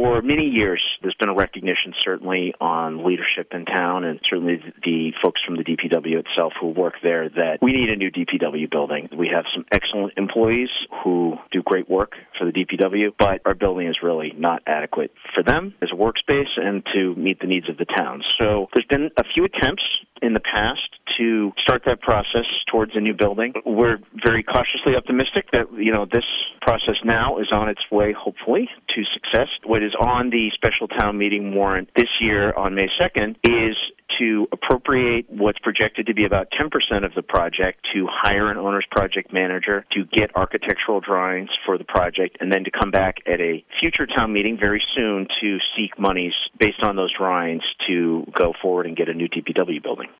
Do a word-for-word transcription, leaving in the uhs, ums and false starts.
For many years, there's been a recognition certainly on leadership in town and certainly the folks from the D P W itself who work there that we need a new D P W building. We have some excellent employees who do great work for the D P W, but our building is really not adequate for them as a workspace and to meet the needs of the town. So there's been a few attempts in the past to start that process towards a new building. We're very cautiously optimistic that, you know, this process now is on its way, hopefully, to success. What is on the special town meeting warrant this year on May second is to appropriate what's projected to be about ten percent of the project to hire an owner's project manager to get architectural drawings for the project and then to come back at a future town meeting very soon to seek monies based on those drawings to go forward and get a new D P W building.